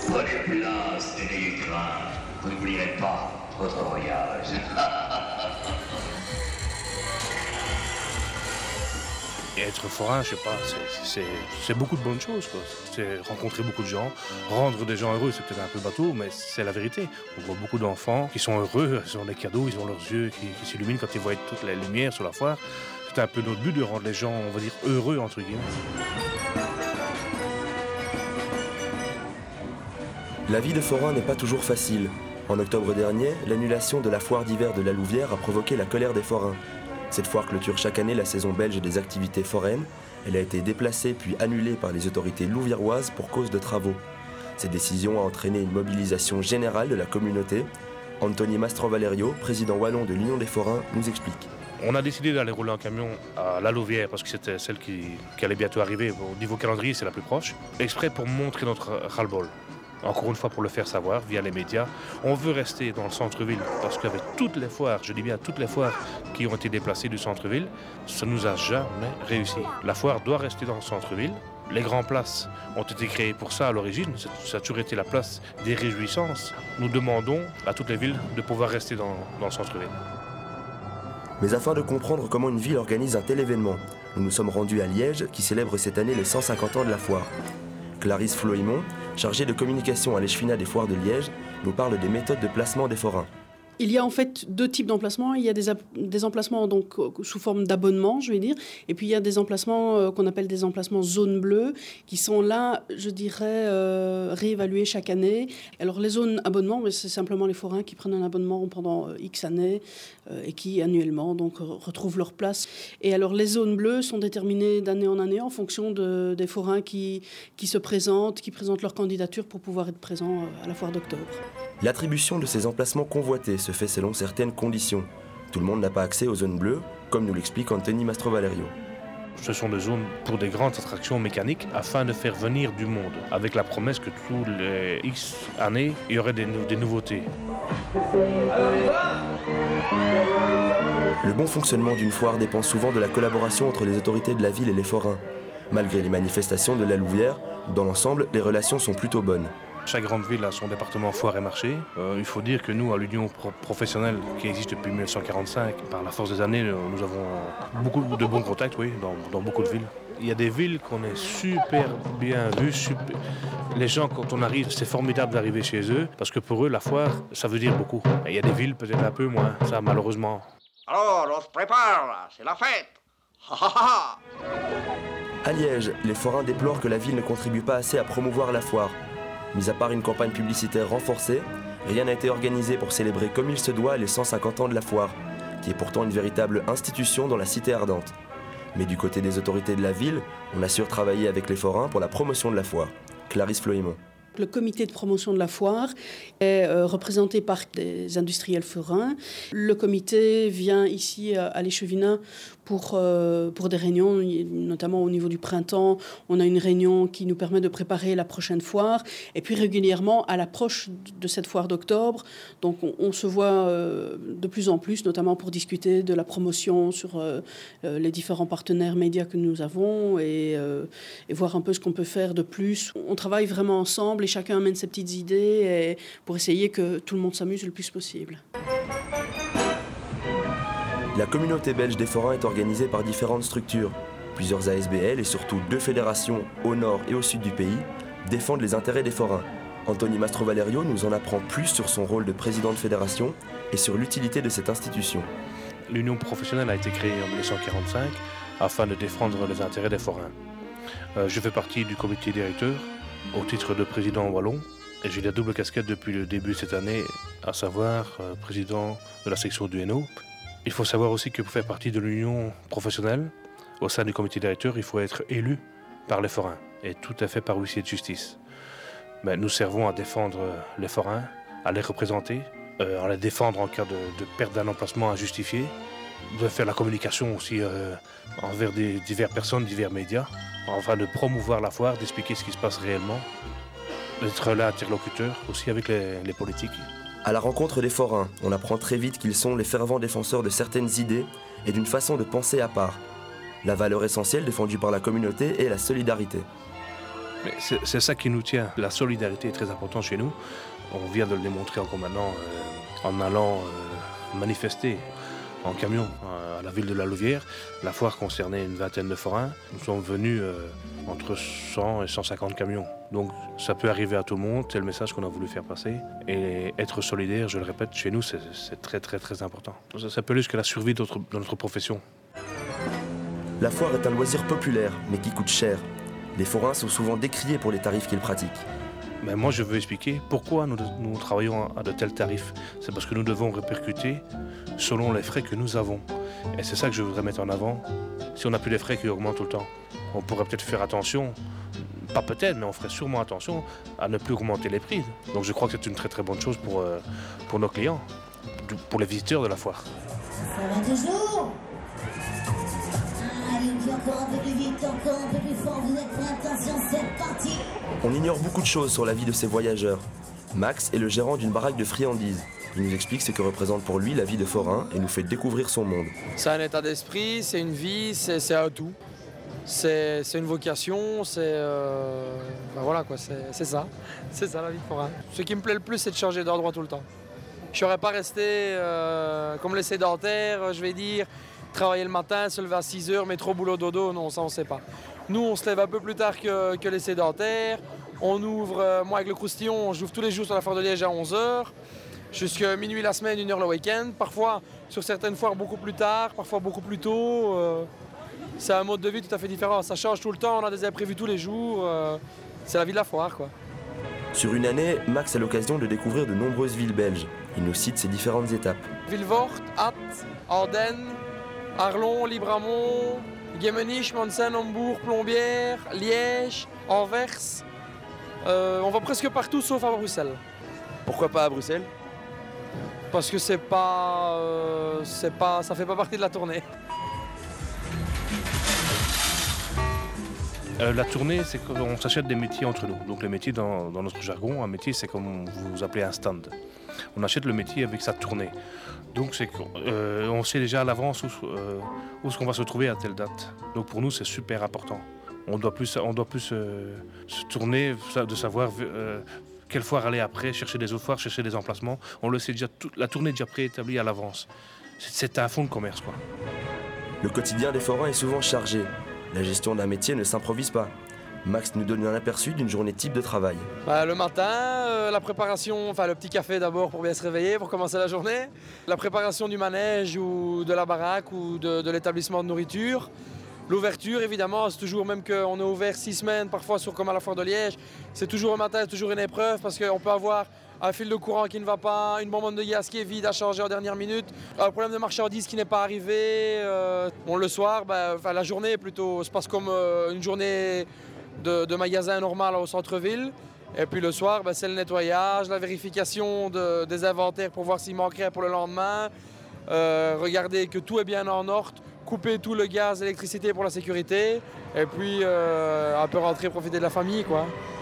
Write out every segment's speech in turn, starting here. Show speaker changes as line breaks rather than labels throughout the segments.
Prenez place et n'ayez crainte. Vous n'oublierez pas votre voyage.
Et être forain, je sais pas, c'est beaucoup de bonnes choses, quoi. C'est rencontrer beaucoup de gens, rendre des gens heureux, c'est peut-être un peu bateau, mais c'est la vérité. On voit beaucoup d'enfants qui sont heureux, ils ont des cadeaux, ils ont leurs yeux qui s'illuminent quand ils voient toutes les lumières sur la foire. C'est un peu notre but de rendre les gens, on va dire, heureux, entre guillemets.
La vie de forain n'est pas toujours facile. En octobre dernier, l'annulation de la foire d'hiver de la Louvière a provoqué la colère des forains. Cette foire clôture chaque année la saison belge des activités foraines. Elle a été déplacée puis annulée par les autorités louviéroises pour cause de travaux. Cette décision a entraîné une mobilisation générale de la communauté. Anthony Mastro-Valerio, président wallon de l'Union des forains, nous explique.
On a décidé d'aller rouler en camion à la Louvière parce que c'était celle qui allait bientôt arriver. Au niveau calendrier, c'est la plus proche. Exprès pour montrer notre ras-le-bol. Encore une fois, pour le faire savoir via les médias, on veut rester dans le centre-ville parce qu'avec toutes les foires, je dis bien toutes les foires qui ont été déplacées du centre-ville, ça ne nous a jamais réussi. La foire doit rester dans le centre-ville. Les grandes places ont été créées pour ça à l'origine. Ça a toujours été la place des réjouissances. Nous demandons à toutes les villes de pouvoir rester dans le centre-ville.
Mais afin de comprendre comment une ville organise un tel événement, nous nous sommes rendus à Liège qui célèbre cette année les 150 ans de la foire. Clarisse Floimont, chargée de communication à l'Échevinat des foires de Liège, nous parle des méthodes de placement des forains.
Il y a en fait deux types d'emplacements. Il y a des emplacements donc sous forme d'abonnement, je vais dire, et puis il y a des emplacements qu'on appelle des emplacements zone bleue, qui sont là, je dirais, réévalués chaque année. Alors les zones abonnement, c'est simplement les forains qui prennent un abonnement pendant X années et qui annuellement donc retrouvent leur place. Et alors les zones bleues sont déterminées d'année en année en fonction des forains qui se présentent, qui présentent leur candidature pour pouvoir être présents à la foire d'octobre.
L'attribution de ces emplacements convoités se fait selon certaines conditions. Tout le monde n'a pas accès aux zones bleues, comme nous l'explique Anthony Mastro-Valerio.
Ce sont des zones pour des grandes attractions mécaniques afin de faire venir du monde, avec la promesse que tous les X années, il y aurait des nouveautés.
Le bon fonctionnement d'une foire dépend souvent de la collaboration entre les autorités de la ville et les forains. Malgré les manifestations de la Louvière, dans l'ensemble, les relations sont plutôt bonnes.
Chaque grande ville a son département foire et marché. Il faut dire que nous, à l'Union professionnelle qui existe depuis 1945, par la force des années, nous avons beaucoup de bons contacts, oui, dans beaucoup de villes. Il y a des villes qu'on est super bien vues. Les gens, quand on arrive, c'est formidable d'arriver chez eux, parce que pour eux, la foire, ça veut dire beaucoup. Et il y a des villes peut-être un peu moins, ça malheureusement.
Alors, on se prépare, là, c'est la fête.
À Liège, les forains déplorent que la ville ne contribue pas assez à promouvoir la foire. Mis à part une campagne publicitaire renforcée, rien n'a été organisé pour célébrer comme il se doit les 150 ans de la foire, qui est pourtant une véritable institution dans la cité ardente. Mais du côté des autorités de la ville, on assure travailler avec les forains pour la promotion de la foire. Clarisse Floimont.
Le comité de promotion de la foire est représenté par des industriels forains. Le comité vient ici à l'Échevinat pour des réunions, notamment au niveau du printemps. On a une réunion qui nous permet de préparer la prochaine foire. Et puis régulièrement, à l'approche de cette foire d'octobre, donc on se voit de plus en plus, notamment pour discuter de la promotion sur les différents partenaires médias que nous avons et voir un peu ce qu'on peut faire de plus. On travaille vraiment ensemble et chacun amène ses petites idées pour essayer que tout le monde s'amuse le plus possible.
La communauté belge des forains est organisée par différentes structures. Plusieurs ASBL et surtout 2 fédérations au nord et au sud du pays défendent les intérêts des forains. Anthony Mastro-Valerio nous en apprend plus sur son rôle de président de fédération et sur l'utilité de cette institution.
L'Union professionnelle a été créée en 1945 afin de défendre les intérêts des forains. Je fais partie du comité directeur au titre de président wallon et j'ai la double casquette depuis le début de cette année, à savoir président de la section du Hainaut. Il faut savoir aussi que pour faire partie de l'Union professionnelle, au sein du comité directeur, il faut être élu par les forains et tout à fait par huissier de justice. Mais nous servons à défendre les forains, à les représenter, à les défendre en cas de perte d'un emplacement injustifié, de faire la communication aussi envers diverses personnes, divers médias, afin de promouvoir la foire, d'expliquer ce qui se passe réellement, d'être là interlocuteur aussi avec les politiques.
À la rencontre des forains, on apprend très vite qu'ils sont les fervents défenseurs de certaines idées et d'une façon de penser à part. La valeur essentielle défendue par la communauté est la solidarité.
Mais c'est ça qui nous tient. La solidarité est très importante chez nous. On vient de le démontrer encore maintenant en allant manifester en camion à la ville de La Louvière. La foire concernait une vingtaine de forains. Nous sommes venus entre 100 et 150 camions. Donc ça peut arriver à tout le monde, c'est le message qu'on a voulu faire passer. Et être solidaire, je le répète, chez nous, c'est très très très important. Ça peut aller jusqu'à la survie de notre profession.
La foire est un loisir populaire, mais qui coûte cher. Les forains sont souvent décriés pour les tarifs qu'ils pratiquent.
Mais moi, je veux expliquer pourquoi nous travaillons à de tels tarifs. C'est parce que nous devons répercuter selon les frais que nous avons. Et c'est ça que je voudrais mettre en avant. Si on n'a plus les frais qui augmentent tout le temps, on pourrait peut-être faire attention, pas peut-être, mais on ferait sûrement attention à ne plus augmenter les prix. Donc je crois que c'est une très très bonne chose pour nos clients, pour les visiteurs de la foire.
Ça va toujours? Allez, on dit encore un peu plus vite, encore un peu plus fort, vous êtes prêts? Attention, c'est parti!
On ignore beaucoup de choses sur la vie de ces voyageurs. Max est le gérant d'une baraque de friandises. Il nous explique ce que représente pour lui la vie de forain et nous fait découvrir son monde.
C'est un état d'esprit, c'est une vie, c'est un tout. C'est une vocation, ben voilà quoi, c'est ça. C'est ça la vie de forain. Ce qui me plaît le plus, c'est de changer d'endroit tout le temps. Je ne serais pas resté comme les sédentaires, je vais dire, travailler le matin, se lever à 6h, métro, boulot, dodo, non, ça on ne sait pas. Nous, on se lève un peu plus tard que les sédentaires. On ouvre, moi avec le croustillon, j'ouvre tous les jours sur la foire de Liège à 11h. Jusqu'à minuit la semaine, 1h le week-end. Parfois, sur certaines foires, beaucoup plus tard, parfois beaucoup plus tôt. C'est un mode de vie tout à fait différent. Ça change tout le temps, on a des imprévus tous les jours. C'est la vie de la foire, quoi.
Sur une année, Max a l'occasion de découvrir de nombreuses villes belges. Il nous cite ses différentes étapes.
Villevort, Ath, Ardennes, Arlon, Libramont, Gemenich, Mansen, Hambourg, Plombières, Liège, Anvers. On va presque partout sauf à Bruxelles.
Pourquoi pas à Bruxelles?
Parce que ça fait pas partie de la tournée.
La tournée, c'est qu'on s'achète des métiers entre nous. Donc les métiers, dans notre jargon, un métier, c'est comme vous appelez un stand. On achète le métier avec sa tournée. Donc c'est qu'on sait déjà à l'avance où est-ce qu'on va se trouver à telle date. Donc pour nous, c'est super important. On doit plus se tourner, de savoir quelle foire aller après, chercher des autres foires, chercher des emplacements. On le sait déjà, la tournée est déjà préétablie à l'avance. C'est un fonds de commerce, quoi.
Le quotidien des forains est souvent chargé. La gestion d'un métier ne s'improvise pas. Max nous donne un aperçu d'une journée type de travail.
Le matin, la préparation, le petit café d'abord pour bien se réveiller, pour commencer la journée. La préparation du manège ou de la baraque ou de l'établissement de nourriture. L'ouverture, évidemment, c'est toujours, même qu'on est ouvert 6 semaines, parfois comme à la foire de Liège, c'est toujours un matin, c'est toujours une épreuve parce qu'on peut avoir un fil de courant qui ne va pas, une bonbonne de gaz qui est vide à changer en dernière minute, un problème de marchandises qui n'est pas arrivé. Le soir, la journée plutôt se passe comme une journée de magasin normal au centre-ville. Et puis le soir, c'est le nettoyage, la vérification des inventaires pour voir s'il manquerait pour le lendemain, regarder que tout est bien en ordre, couper tout le gaz, l'électricité pour la sécurité, et puis un peu rentrer, profiter de la famille, quoi.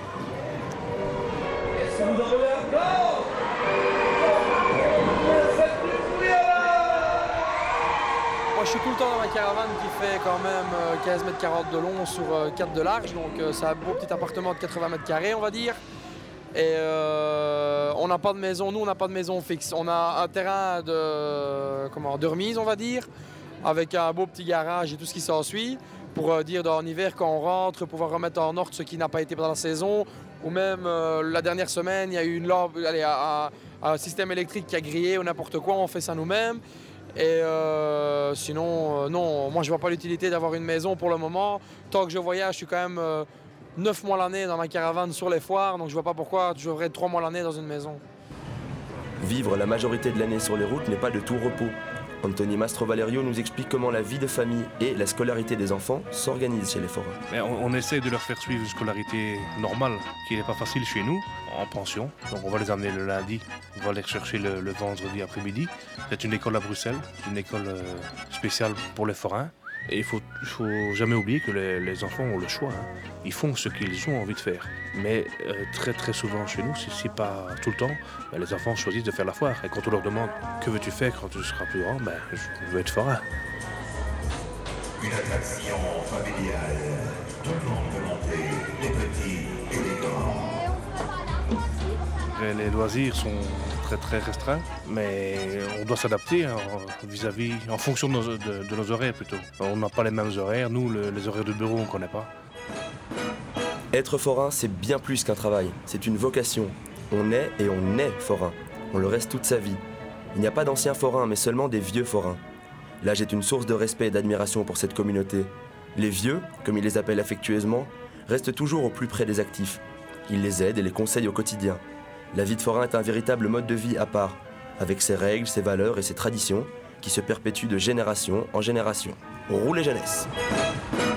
Moi, je suis tout le temps dans ma caravane qui fait quand même 15 mètres 40 de long sur 4 de large, donc c'est un beau petit appartement de 80 mètres carrés, on va dire. Et on n'a pas de maison, nous on n'a pas de maison fixe. On a un terrain de remise, on va dire, avec un beau petit garage et tout ce qui s'ensuit, pour dire en hiver quand on rentre, pouvoir remettre en ordre ce qui n'a pas été pendant la saison, ou même la dernière semaine, il y a eu une lampe, un système électrique qui a grillé ou n'importe quoi, on fait ça nous-mêmes. Et sinon, non, moi je vois pas l'utilité d'avoir une maison pour le moment. Tant que je voyage, je suis quand même 9 mois l'année dans ma caravane sur les foires, donc je vois pas pourquoi je devrais être 3 mois l'année dans une maison.
Vivre la majorité de l'année sur les routes n'est pas de tout repos. Anthony Mastro-Valerio nous explique comment la vie de famille et la scolarité des enfants s'organisent chez les forains.
On essaie de leur faire suivre une scolarité normale, qui n'est pas facile chez nous, en pension. Donc on va les amener le lundi, on va les chercher le vendredi après-midi. C'est une école à Bruxelles, une école spéciale pour les forains. Et il faut jamais oublier que les enfants ont le choix. Ils font ce qu'ils ont envie de faire. Mais très très souvent chez nous, si pas tout le temps, les enfants choisissent de faire la foire. Et quand on leur demande « Que veux-tu faire quand tu seras plus grand ?» Je veux être forain.
Une attraction familiale. Tout le monde peut monter. Les petits
Les loisirs sont très restreints, mais on doit s'adapter en fonction de nos horaires plutôt. On n'a pas les mêmes horaires, nous les horaires de bureau on ne connaît pas.
Être forain, c'est bien plus qu'un travail, c'est une vocation. On est et on est forain, on le reste toute sa vie. Il n'y a pas d'anciens forains, mais seulement des vieux forains. L'âge est une source de respect et d'admiration pour cette communauté. Les vieux, comme ils les appellent affectueusement, restent toujours au plus près des actifs. Ils les aident et les conseillent au quotidien. La vie de forain est un véritable mode de vie à part, avec ses règles, ses valeurs et ses traditions qui se perpétuent de génération en génération. Roulez jeunesse!